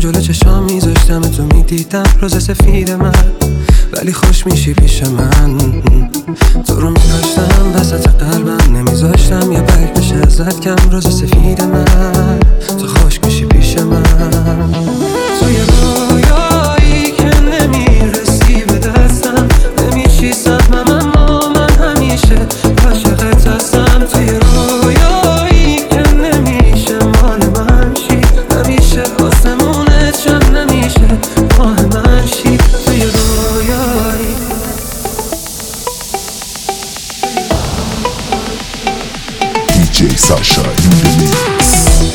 جلو چشام میذاشتم تو میدیدم روز سفید من، ولی خوش میشی پیش من. تو رو میداشتم وسط قلبم، نمیذاشتم یه برگ بشه ازت کم. روز سفید من تو خوش میشی پیش من. تو یه رویایی که نمیرسی به دستم، نمیشی سهمم اما من همیشه عاشقت هستم. تو یه رویایی که نمیشه مال من شی، نمیشه آسمونت شم، نمیشه ماه من شی. تو یه رویایی DJ Sasha in the mix.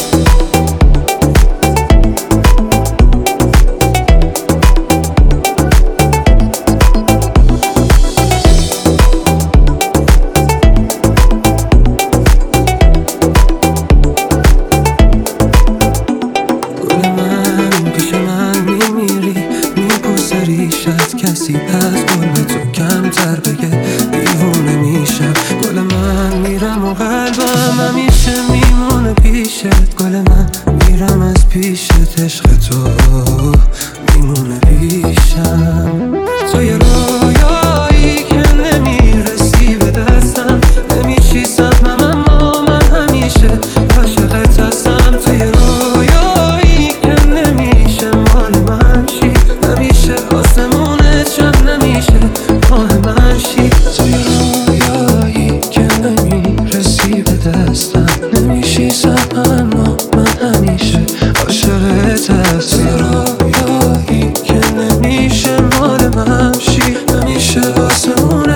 کسی از گل تو کمتر بگه دیوونه میشم. گل من میرم و قلبم همیشه میمونه پیشت. گل من میرم از پیشت، عشق تو میمونه پیشم. تو یه رویایی که نمیرسی به دستم، نمیشی سهمم اما من همیشه عاشقت هستم. تو یه رویایی که نمیشه مال من شی، نمیشه آسمون نمیشه ماه من شی. تو یه رویایی که نمیرسی به دستم، نمیشی سهمم اما من همیشه عاشقت هستم. تو یه رویایی که نمیشه مال من شی، نمیشه آسمون